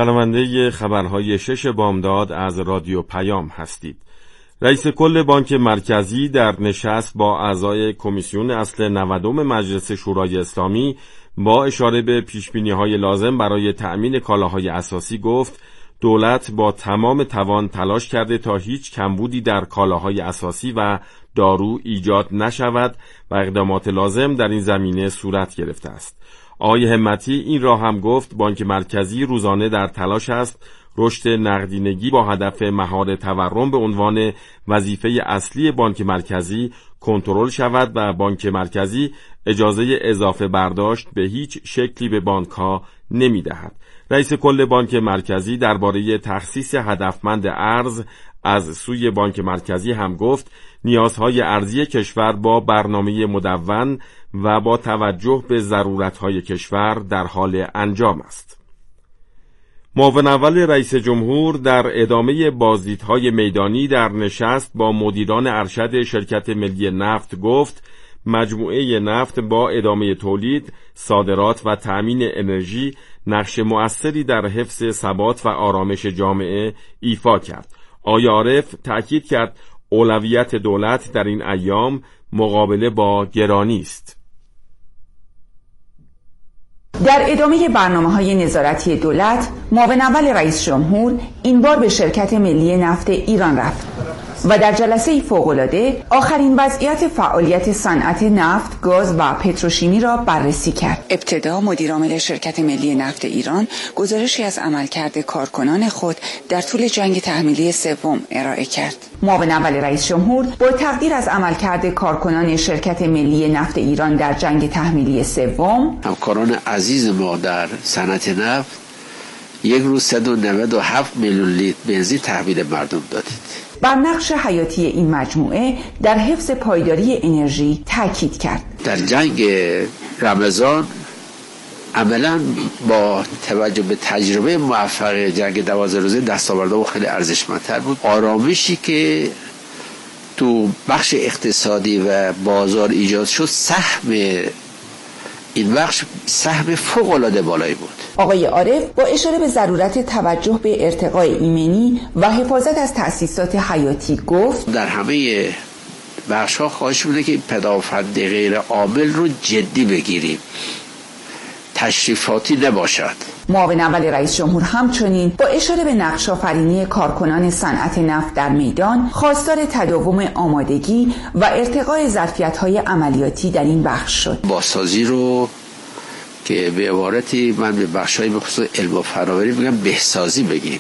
شنونده خبرهای 6 بامداد از رادیو پیام هستید. رئیس کل بانک مرکزی در نشست با اعضای کمیسیون اصل 90 مجلس شورای اسلامی با اشاره به پیشبینی‌های لازم برای تأمین کالاهای اساسی گفت دولت با تمام توان تلاش کرده تا هیچ کمبودی در کالاهای اساسی و دارو ایجاد نشود و اقدامات لازم در این زمینه صورت گرفته است. آقای همتی این را هم گفت بانک مرکزی روزانه در تلاش است رشد نقدینگی با هدف مهار تورم به عنوان وظیفه اصلی بانک مرکزی کنترل شود و بانک مرکزی اجازه اضافه برداشت به هیچ شکلی به بانک‌ها نمی‌دهد. رئیس کل بانک مرکزی درباره تخصیص هدفمند ارز از سوی بانک مرکزی هم گفت نیازهای ارزی کشور با برنامه مدون و با توجه به ضرورت‌های کشور در حال انجام است. معاون اول رئیس جمهور در ادامه بازدیدهای میدانی در نشست با مدیران ارشد شرکت ملی نفت گفت مجموعه نفت با ادامه تولید، صادرات و تأمین انرژی نقش مؤثری در حفظ ثبات و آرامش جامعه ایفا کرد. آقای عارف تأکید کرد اولویت دولت در این ایام مقابله با گرانی است. در ادامه برنامه‌های نظارتی دولت، معاون اول رئیس جمهور این بار به شرکت ملی نفت ایران رفت و در جلسه فوق‌العاده آخرین وضعیت فعالیت صنعت نفت، گاز و پتروشیمی را بررسی کرد. ابتدا مدیرعامل شرکت ملی نفت ایران گزارشی از عملکرد کارکنان خود در طول جنگ تحمیلی سوم ارائه کرد. معاون اول رئیس جمهور با تقدیر از عملکرد کارکنان شرکت ملی نفت ایران در جنگ تحمیلی سوم، همکاران عزیز ما در صنعت نفت یک روز 197 میلیون لیتر بنزین تحویل مردم دادید. بر نقش حیاتی این مجموعه در حفظ پایداری انرژی تاکید کرد. در جنگ رمضان عملاً با توجه به تجربه موفق جنگ 12 روزه دستاوردها خیلی ارزشمندتر بود. آرامشی که تو بخش اقتصادی و بازار ایجاد شد سهم این بخش سهم فوق‌العاده بالایی بود. آقای عارف با اشاره به ضرورت توجه به ارتقاء ایمنی و حفاظت از تأسیسات حیاتی گفت در همه بخش‌ها خواهش می‌کنه که پدافند غیر عامل رو جدی بگیریم، تشریفاتی نباشد. معاون اول رئیس جمهور همچنین با اشاره به نقش آفرینی کارکنان صنعت نفت در میدان خواستار تداوم آمادگی و ارتقاء ظرفیت‌های عملیاتی در این بخش شد. بازسازی رو که به عبارتی من به بخش‌های بخصوص علم و فناوری میگم بهسازی بگیم،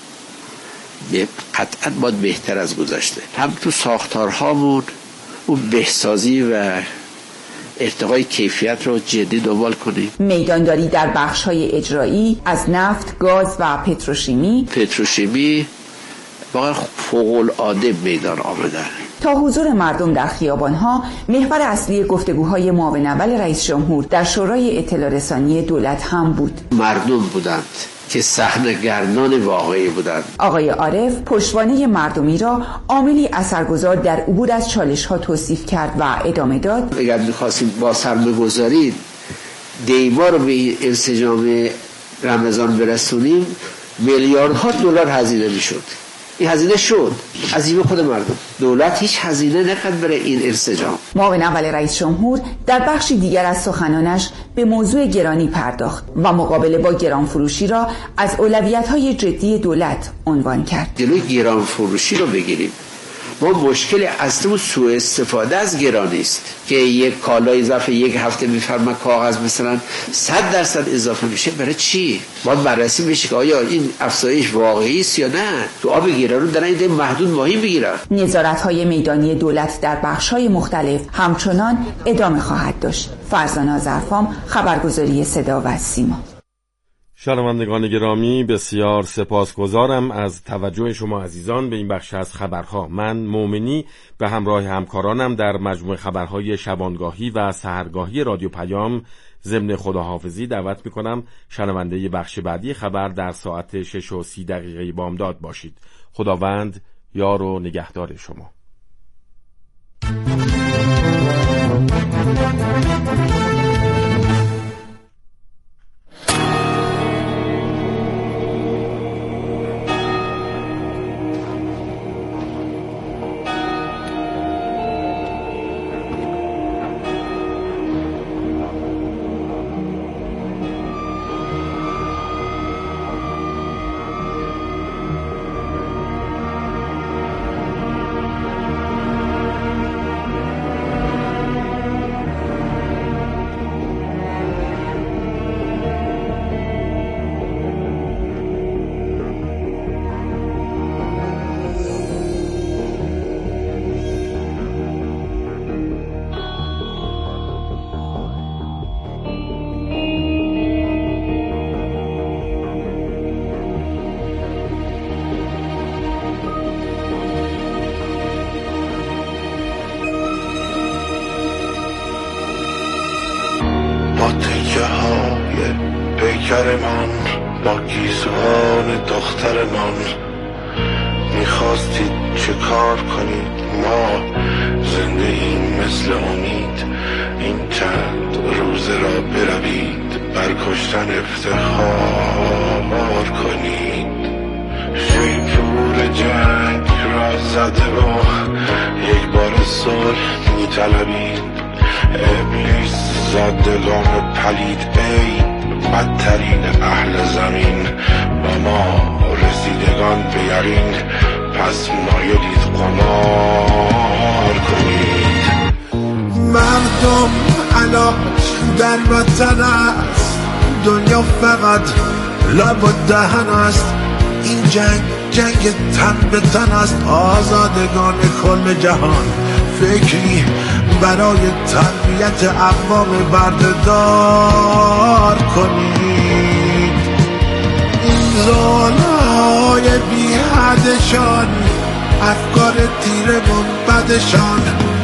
قطعاً باید بهتر از گذشته. هم تو ساختارهامون اون بهسازی و ارتقای کیفیت رو جدی دنبال کنیم. میدانداری در بخش‌های اجرایی از نفت، گاز و پتروشیمی واقعا فوق‌العاده میدان آمدن. تا حضور مردم در خیابان‌ها محور اصلی گفتگوهای معاون اول رئیس جمهور در شورای اطلاع رسانی دولت هم بود. مردم بودند که صحنه‌گردان واقعی بودند. آقای عارف پشتوانه مردمی را عاملی اثرگذار در عبور از چالش‌ها توصیف کرد و ادامه داد اگر می‌خواستیم با سرمایه‌گذاری دیما رو به انسجام رمضان برسونیم میلیاردها دلار هزینه می‌شد. این هزینه شد از جیب خود مردم. دولت هیچ هزینه نکرد برای این انسجام. معاون اول رئیس جمهور در بخشی دیگر از سخنانش به موضوع گرانی پرداخت و مقابله با گرانفروشی را از اولویت‌های جدی دولت عنوان کرد. جلوی گرانفروشی رو بگیریم. ما مشکل اصلی سوء استفاده از گرانی است که یک کالای ظرف یک هفته میفرما کاغذ مثلا 100% اضافه میشه. برای چی؟ باید بررسی بشه که آیا این افزایش واقعی است یا نه. تو آب گران رو در این محدود ماهی بگیرن. نظارت‌های میدانی دولت در بخش‌های مختلف همچنان ادامه خواهد داشت. فرزانه آذرفام، خبرگزاری صدا و سیما. شنوندگان گرامی بسیار سپاسگزارم از توجه شما عزیزان به این بخش از خبرها. من مومنی به همراه همکارانم در مجموعه خبرهای شبانگاهی و سحرگاهی رادیو پیام ضمن خداحافظی دعوت میکنم شنونده بخش بعدی خبر در ساعت 6:30 بامداد باشید. خداوند یار و نگهدار شما. پیکرمان با گیسوان دخترمان. میخواستید چه کار کنید؟ ما زنده ایم مثل امید. این چند روزه را بروید بر کشتن افتخار کنید. شیپور جنگ را زده و یک بار صلح میطلبید. ابلیس زدگان پلید ای بدترین اهل زمین، و ما رسیدگان به یقین پس مایلید قمار کنید. مردم علاج در وطن است، دنیا فقط لب و دهن است. این جنگ تن به تن است. آزادگان کل جهان فکری برای تربیت اقوام بردهدار کنید. این ظالم‌های بی حدشان، افکار تیره و بدشان،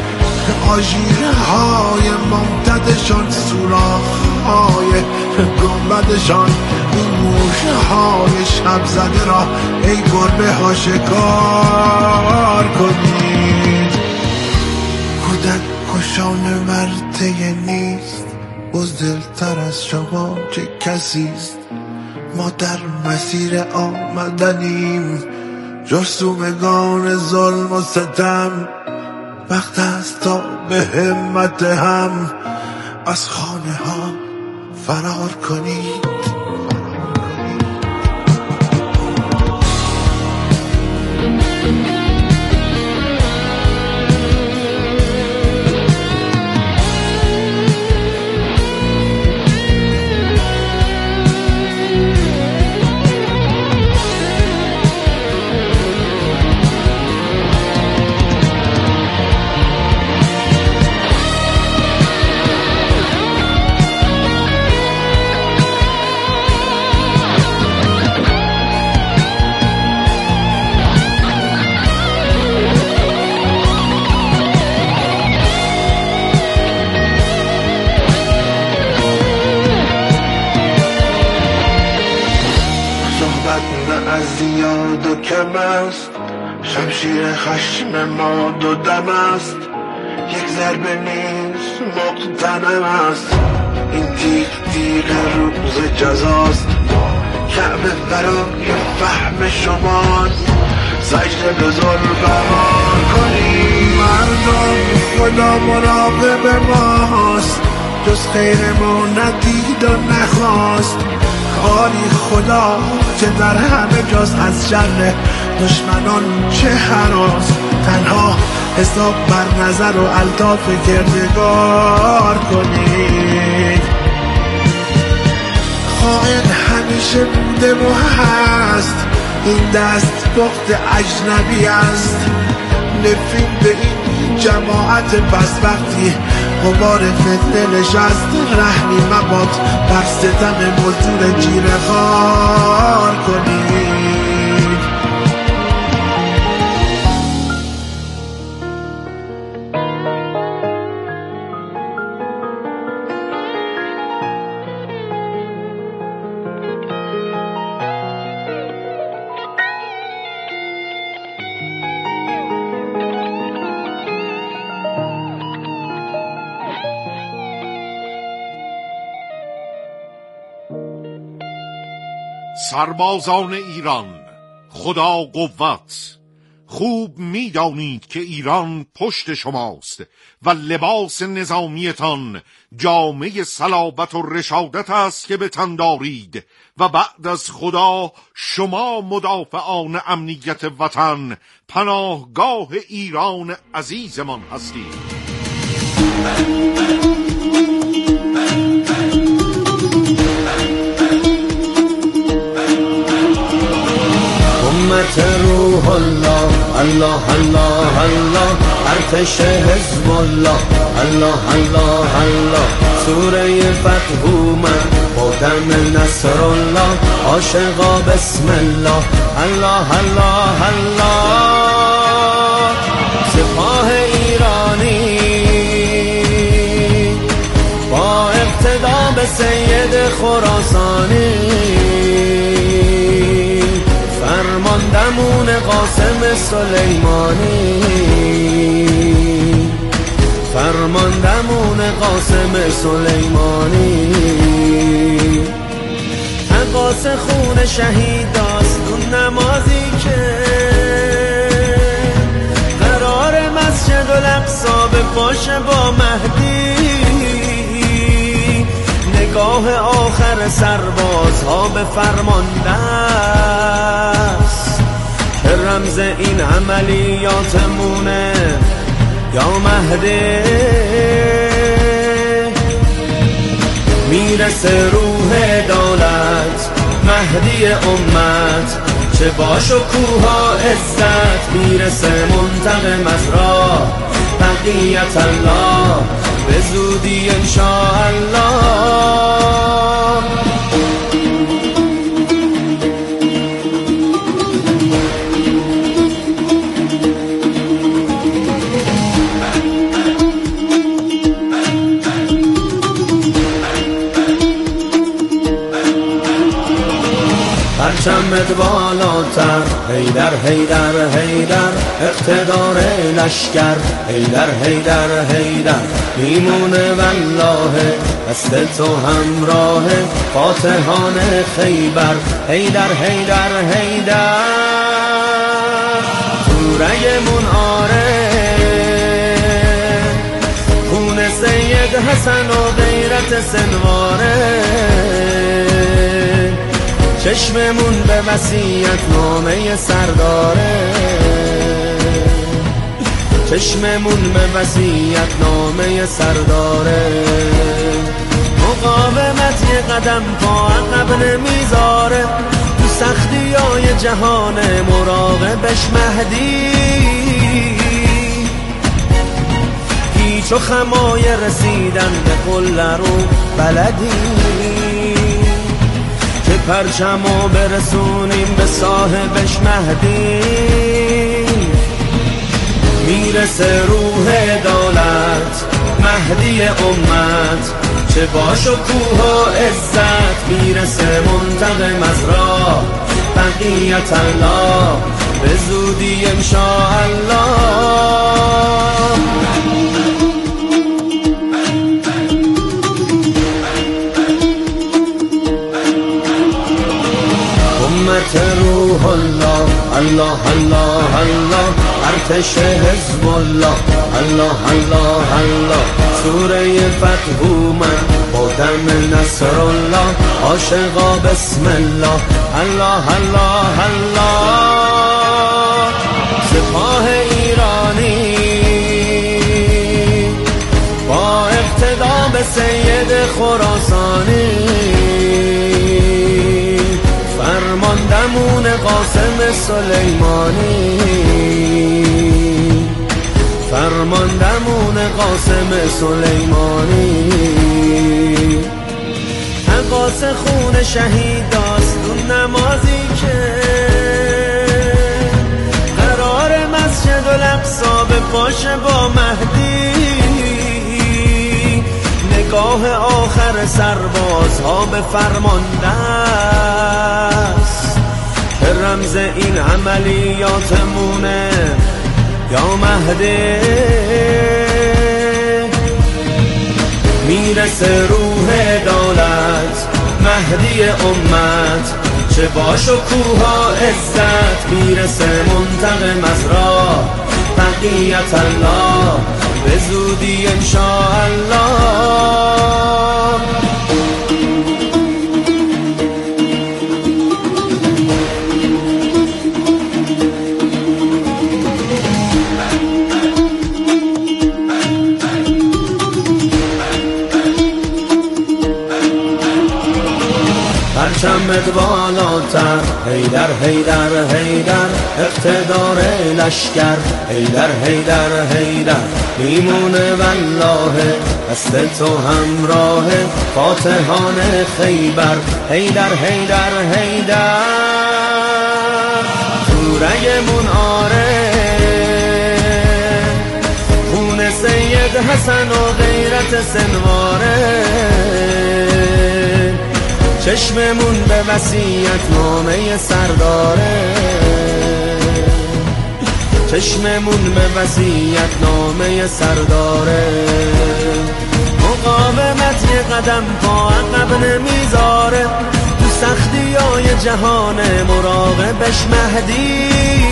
آژیرهای ممتدشان، سوراخ‌های گنبدشان، این موش‌های شب زده را ای گربه ها شکار کنید. کودک کشان ورطه نیست، بزدلتر از شما چه کسیست. ما در مسیر آمدنیم، جرثومگان ظلم و ستم. وقت است تا به همت هم از خانه ها فرار کنید. از زیاد و کم است، شمشیر خشم ما دو دم است. یک ضربه نیست مقتنم است، این تیغ روز جزاست. کعبه برای فهم شماست، سجده به ظلم‌آور کنید. مردم خدا مراقب ماست، جز خیر ما ندید و نخواست. کاری خدا که در همه جاست، از شر دشمنان چه هراس. تنها حساب بر نظر و الطاف کردگار کنید. خائن همیشه بوده و هست، این دست بخت اجنبی است. نفرین به این جماعت بس وقتی غبار فتنه نشست. رحمی مباد بر ستم مزدور جیره خوار کنید. سربازان ایران، خدا قوت. خوب می‌دانید که ایران پشت شماست و لباس نظامیتان جامه صلابت و رشادت است که به تن دارید و بعد از خدا شما مدافعان امنیت وطن، پناهگاه ایران عزیزمان هستید. امت روح الله، الله الله الله، ارتش حزب الله، الله الله الله، سوره فتح اومد خاتم نصر الله، عاشقا بسم الله، الله الله الله. سپاه ایرانی با اقتدا به سید خراسانی، فرماندمون قاسم سلیمانی، فرماندمون قاسم سلیمانی. عباس خون شهیداست اون نمازی که قرار مسجد الاقصی بپاشه با مهدی. نگاه آخر سربازها به فرمانده است که رمز این عملیاتمونه یا مهدی. میرسه روح دولت مهدی امت، چه با شکوها عزت. میرسه منتقم از راه بقیت الله، به زودی انشاءالله. پرچمت بالاتر، حیدر حیدر حیدر، اقتدار لشکر، حیدر حیدر حیدر. میمونه والله دست تو همراه فاتحان خیبر، حیدر حیدر حیدر. توره‌مون آره خون سید حسن و غیرت سنواره. چشممون به وصیت نامه سرداره، چشممون به وصیت نامه سرداره. مقاومت یه قدم پا عقب نمیذاره، تو سختیای جهان مراقبش مهدی. هیچ و خمای رسیدن به قله رو بلدی، که پرچمو برسونیم به صاحبش مهدی. میرسه روح دولت مهدی امت، چه با شکوه و عزت. میرسه منتقم از راه بقیت الله، به زودی انشاءالله. امت روح الله، الله الله الله. ارتش حزب الله، الله الله الله. سوره فتح اومد با دم نصر الله، عاشقا بسم الله، الله الله الله. سپاه ایرانی با اقتدا به سید خراسانی، فرماندمون قاسم سلیمانی، فرماندمون قاسم سلیمانی. عباس خون شهیداست اون نمازی که قرار مسجد الاقصی بپاشه با مهدی. نگاه آخر سربازها به فرمانده است که رمز این عملیاتمونه یا مهدی. میرسه روح دولت مهدی امت، چه با شکوها عزت. میرسه منتقم از راه بقیت الله، به زودی انشاءالله. پرچمت بالاتر، حیدر حیدر حیدر، اقتدار لشکر، حیدر حیدر حیدر. میمونه والله دست تو همراه فاتحان خیبر، حیدر حیدر حیدر. توره‌مون آره خون سید حسن و غیرت سنواره. چشممون به وصیت نامه سرداره، چشممون به وصیت نامه سرداره. مقاومت یه قدم پا عقب نمیذاره، تو سختیای جهان مراقبش مهدی.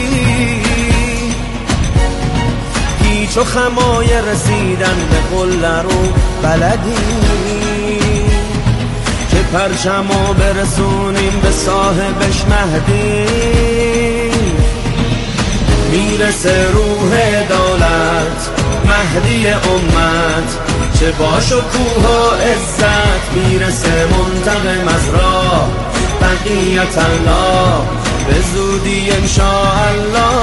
هیچ و خمای رسیدن به قله رو بلدی، که پرچمو برسونیم به صاحبش مهدی. میرسه روح دولت مهدی امت، چه با شکوه و عزت. میرسه منتقم از راه بقیت الله، به زودی انشاءالله.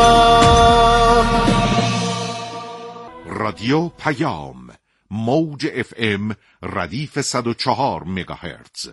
رادیو پیام، موج FM ردیف 104 مگاهرتز.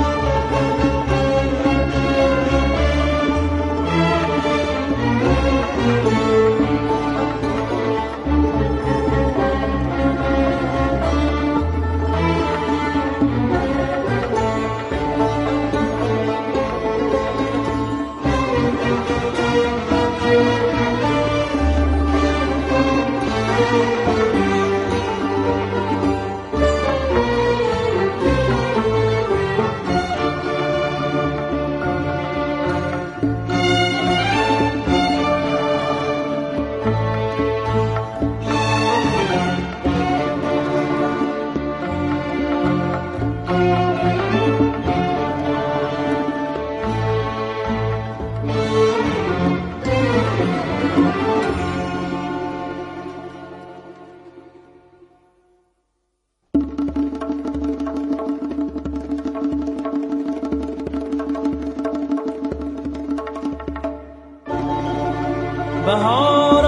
بهار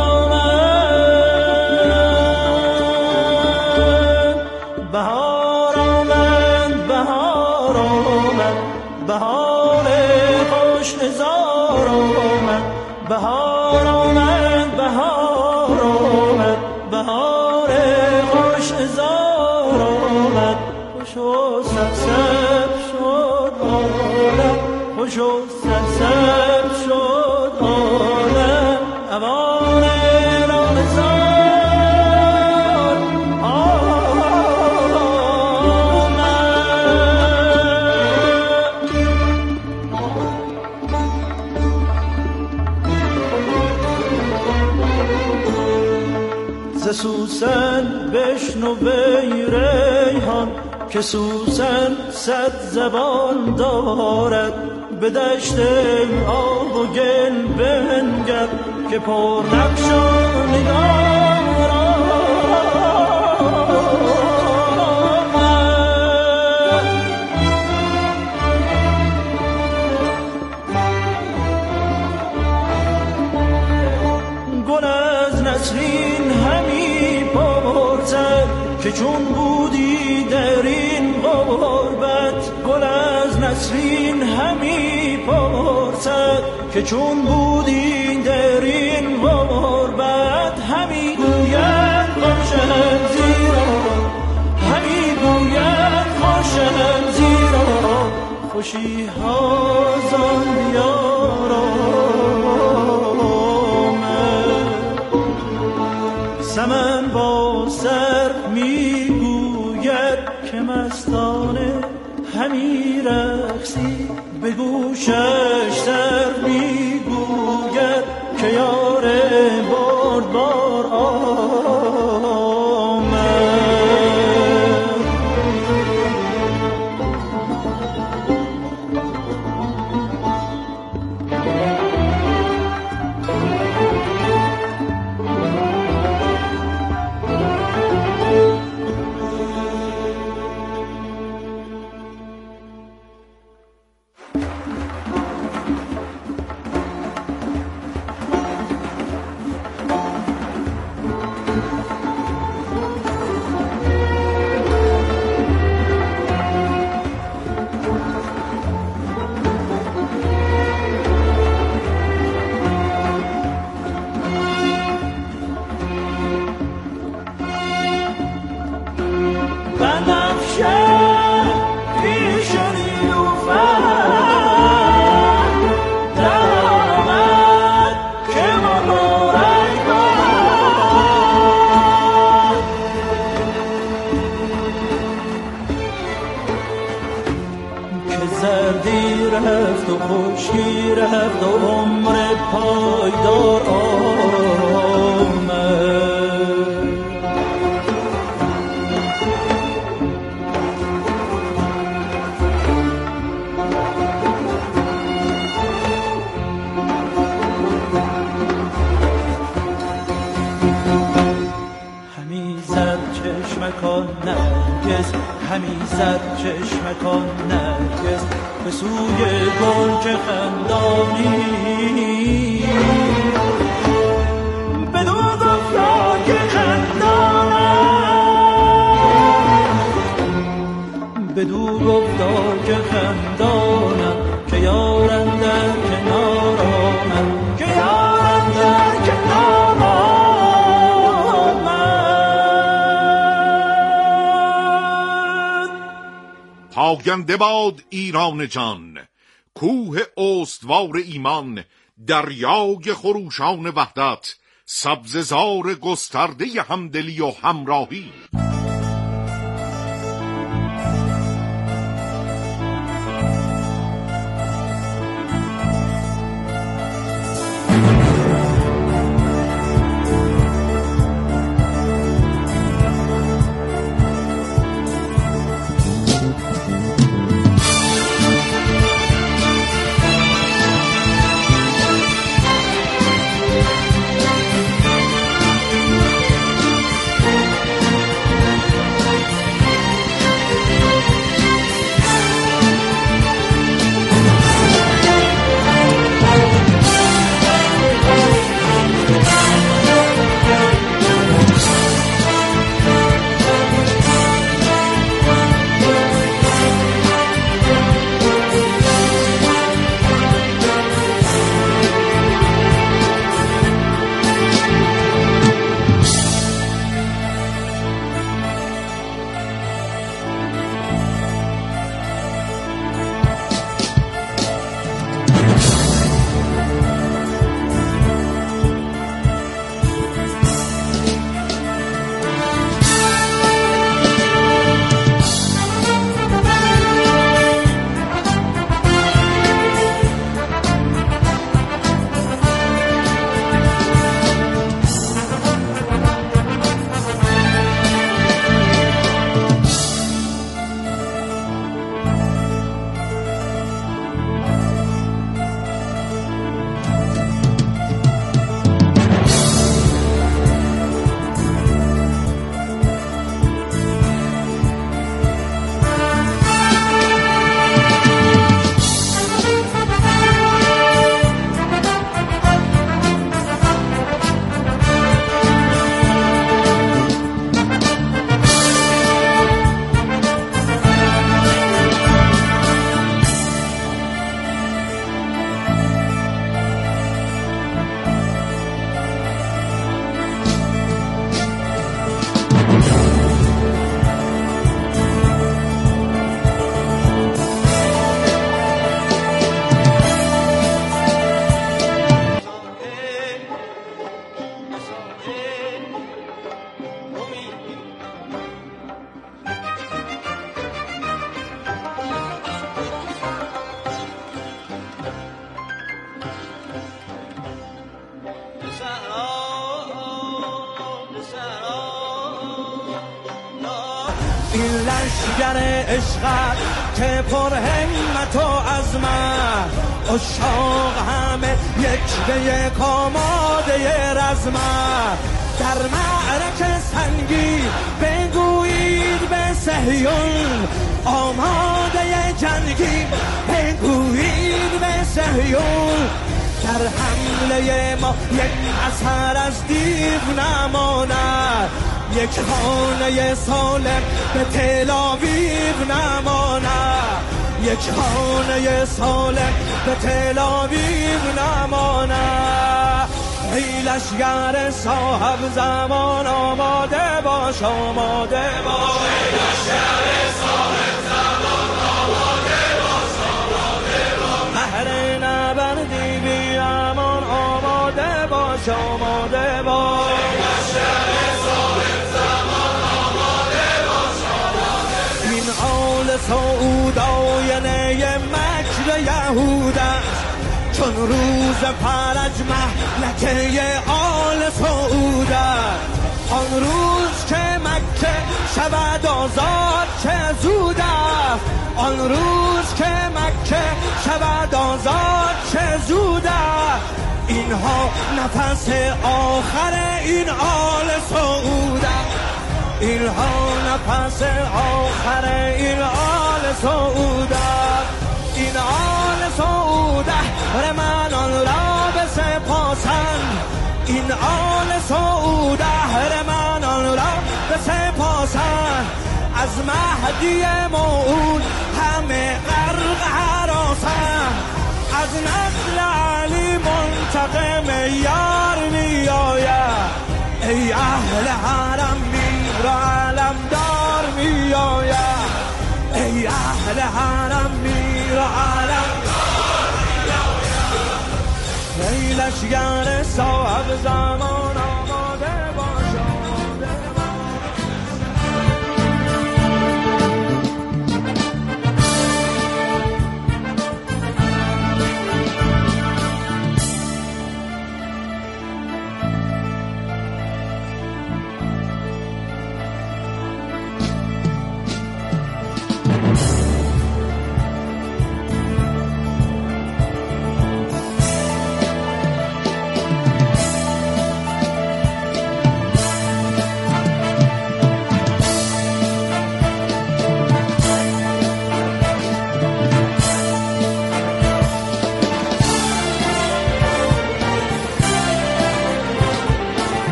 آمد، بهار آمد، بهار آمد، بهار خوش هزار آمد. بهار آمد، بهار آمد، بهار خوش هزار آمد. خوش و سرسبز شد عالم، خوش و سرسبز شد عالم. اوان رمضان آمد. ز سوسن بشنو وی ریحان، که سوسن 100 زبان دارد. به دشت آب و گل بنگر، که پر نقش و نگار آمد. گل از نسرین همی پرسد، که چون بودی در این غربت. گل از نسرین همی پرسد، که چون بودی در این غربت. همی گوید خوشم زیرا، همی گوید خوشم زیرا. خوشی ها زان دیار آمد. سمن با سر میگوید که مستانه همی رقصی. به گوشش سر میگوید که یار بردبار آمد. پایدار آمد. همی زد چشمکان نرگس، همی زد چشمکان نرگس به سوی گل خندانی، بدو گفتا که خندانم، بدو گفتا که خندانم، که یارم در کنار آمد، که یارم در کنار آمد. پاینده باد ایران جان، کوه استوار ایمان، دریای خروشان وحدت، سبززار گسترده همدلی و همراهی. این لشگر عشقت که پر همت و عظمت، عشاق همه یک به یک آماده رزمت. در معرکه سنگین بگویید به صهیون، آماده جنگی بگویید به صهیون. در حمله ما یک اثر از دیو نماند، یک خانه سالم به تل آویو نماند، یک خانه سالم به تل آویو نماند. ای لشگر صاحب زمان آماده باش، آماده باش. ای لشگر صاحب زمان آماده باش، آماده باش. مهر نبردی بی امان آماده باش، آماده باش. ای لشگر صاحب زمان آماده باش، آماده باش. این آل سعود آینه مکر یهود است، چون روز فرج مکه آل سعود است. آن روز که مکه شود آزاد چه زود است. آن روز که مکه شود آزاد چه زود است. اینها نفس آخر این آل سعود است. اینها نفس آخر این آل سعود است. این آل سعود رمانان را بسپاسند. این آل سعود رمانان را بسپاسند. از مهدی موعود همه غرق هراسند. از نسل علی منتقم یار می آید. ای اهل حرم میر و علمدار می آید. ای اهل حرم میر و علمدار می آید. ای لشگر صاحب زمان